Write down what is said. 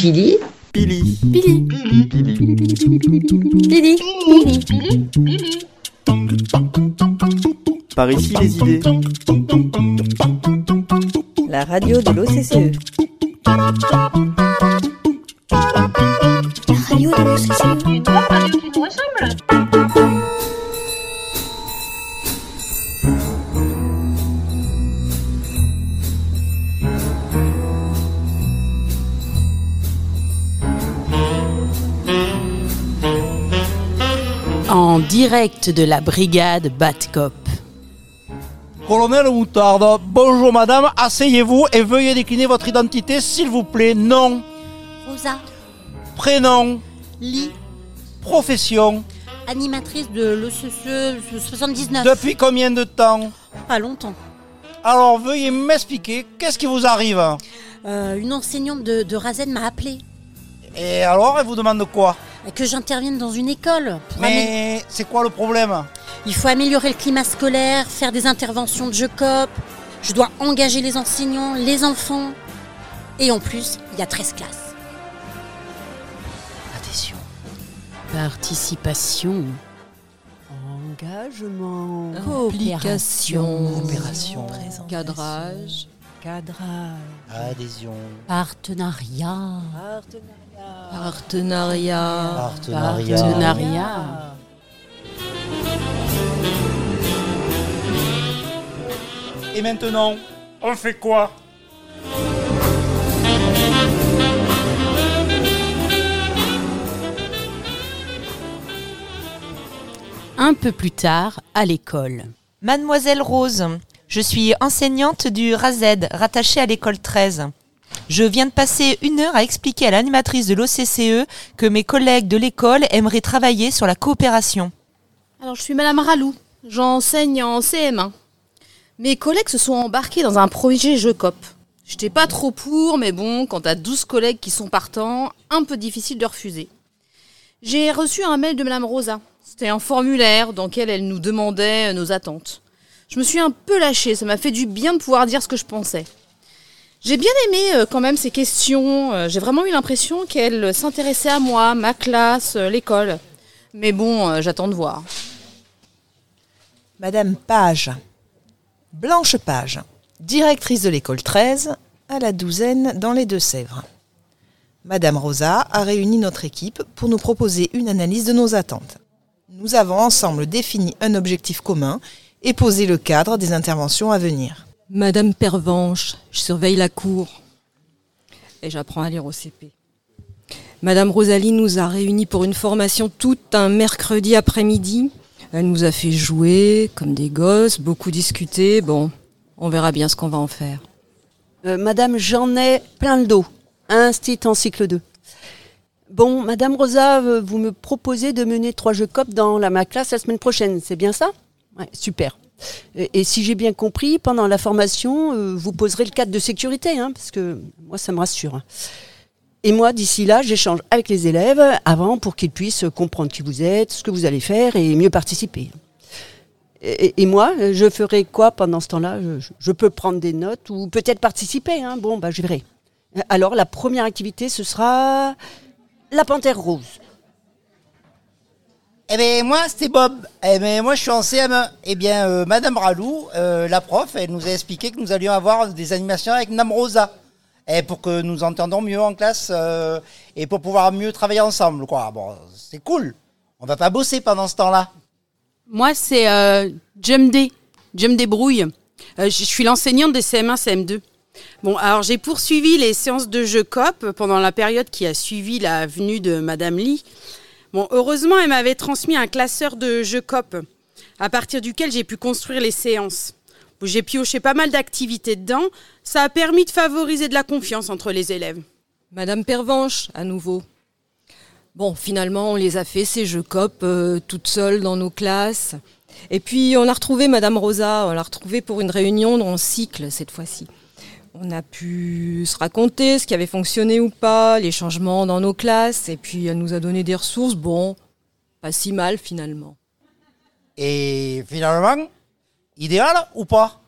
Pili. Pili. Pili. Pili. Pili. Pili. Pili. Par ici les idées. La radio de l'OCCE. La radio de l'OCCE. Une nouvelle radio qui nous ressemble. En direct de la brigade Batcop. Colonel Moutarde, bonjour madame, asseyez-vous et veuillez décliner votre identité s'il vous plaît. Nom, Rosa, prénom, Lee, Profession. animatrice de l'OCCE 79. Depuis combien de temps? Pas longtemps. Alors veuillez m'expliquer, qu'est-ce qui vous arrive? Une enseignante de Razen m'a appelé. Et alors, elle vous demande quoi? Que j'intervienne dans une école. Mais c'est quoi le problème? Il faut améliorer le climat scolaire, faire des interventions de JECOP. Je dois engager les enseignants, les enfants. Et en plus, il y a 13 classes. Adhésion. Participation. Engagement. Implication. Coopération. Cadrage. Adhésion. Partenariat. Partenariat. Partenariat. Et maintenant, on fait quoi? Un peu plus tard, à l'école. Mademoiselle Rose, je suis enseignante du RAZED, rattachée à l'école 13. Je viens de passer 1 heure à expliquer à l'animatrice de l'OCCE que mes collègues de l'école aimeraient travailler sur la coopération. Alors, je suis Madame Ralou, j'enseigne en CM1. Mes collègues se sont embarqués dans un projet JECOP. J'étais pas trop pour, mais bon, quand t'as 12 collègues qui sont partants, un peu difficile de refuser. J'ai reçu un mail de Madame Rosa. C'était un formulaire dans lequel elle nous demandait nos attentes. Je me suis un peu lâchée, ça m'a fait du bien de pouvoir dire ce que je pensais. J'ai bien aimé quand même ces questions, j'ai vraiment eu l'impression qu'elle s'intéressait à moi, ma classe, l'école. Mais bon, j'attends de voir. Madame Page. Blanche Page, directrice de l'école 13, à la Douzaine dans les Deux-Sèvres. Madame Rosa a réuni notre équipe pour nous proposer une analyse de nos attentes. Nous avons ensemble défini un objectif commun et posé le cadre des interventions à venir. Madame Pervenche, je surveille la cour et j'apprends à lire au CP. Madame Rosalie nous a réunis pour une formation tout un mercredi après-midi. Elle nous a fait jouer comme des gosses, beaucoup discuter. Bon, on verra bien ce qu'on va en faire. Madame, j'en ai plein le dos. Instit en cycle 2. Bon, Madame Rosa, vous me proposez de mener 3 JECOP dans ma classe la semaine prochaine, c'est bien ça? Ouais, super. Et si j'ai bien compris, pendant la formation, vous poserez le cadre de sécurité, hein, parce que moi, ça me rassure. Et moi, d'ici là, j'échange avec les élèves avant pour qu'ils puissent comprendre qui vous êtes, ce que vous allez faire et mieux participer. Et moi, je ferai quoi pendant ce temps-là? Je peux prendre des notes ou peut-être participer. Hein. Bon, je verrai. Alors, la première activité, ce sera la panthère rose. Eh bien, moi, c'est Bob. Eh bien, moi, je suis en CM1. Eh bien, Madame Ralou, la prof, elle nous a expliqué que nous allions avoir des animations avec Madame Rosa. Et pour que nous entendions mieux en classe et pour pouvoir mieux travailler ensemble, quoi. Bon, c'est cool. On va pas bosser pendant ce temps-là. Moi, c'est Jem Débrouille. Je suis l'enseignante des CM1, CM2. Bon, alors j'ai poursuivi les séances de JECOP pendant la période qui a suivi la venue de Madame Lee. Bon, heureusement, elle m'avait transmis un classeur de JECOP, à partir duquel j'ai pu construire les séances. J'ai pioché pas mal d'activités dedans. Ça a permis de favoriser de la confiance entre les élèves. Madame Pervenche, à nouveau. Bon, finalement, on les a fait, ces JECOP, toutes seules dans nos classes. Et puis, on a retrouvé Madame Rosa, on l'a retrouvée pour une réunion en cycle, cette fois-ci. On a pu se raconter ce qui avait fonctionné ou pas, les changements dans nos classes. Et puis, elle nous a donné des ressources. Bon, pas si mal, finalement. Et finalement, idéal ou pas?